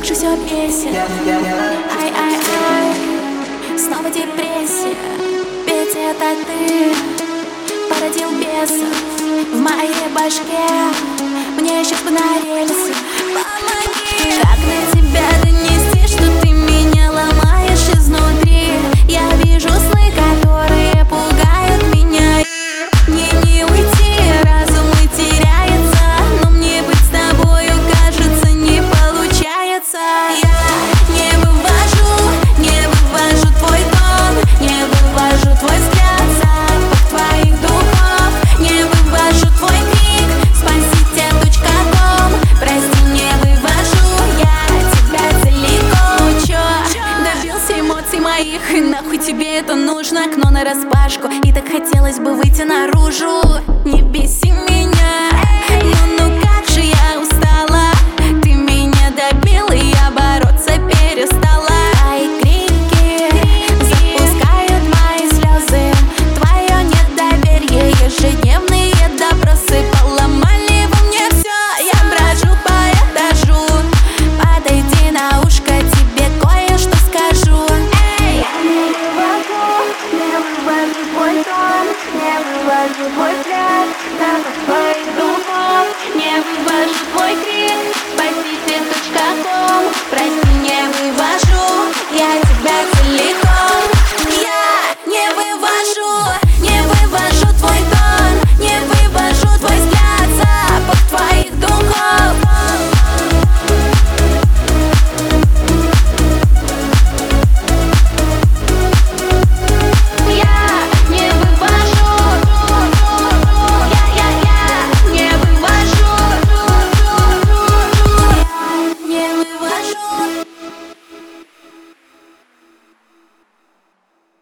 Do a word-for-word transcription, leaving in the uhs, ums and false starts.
как же все бесит. Ай-ай-ай, снова депрессия. Ведь это ты породил бесов в моей башке. Мне сейчас бы на рельсы. Помоги. Как на тебя донести, что ты меня ломаешь изнутри? Я вижу сны, которые пугают меня. Мне не уйти, разум и теряется, но мне быть с тобою, кажется, не получается. Я не вывожу, не вывожу твой тон, не вывожу твой взгляд, запах твоих духов, не вывожу твой крик, спасите точка ком, прости, не вывожу я тебя целиком. Ну чё, добился эмоций моих, и нахуй тебе это нужно? Окно нараспашку, и так хотелось бы выйти наружу. Не беси меня, ну ну как же я устала. Ты меня добил, и я бороться перестала. Твои крики запускают мои слезы, твое недоверие, ежедневные допросы поломали во мне все. Я брожу по этажу, подойди на ушко, тебе кое-что скажу. Эй! Я не вывожу, не вывожу твой тон, не вывожу твой взгляд, запах твоих духов, не вывожу твой крик.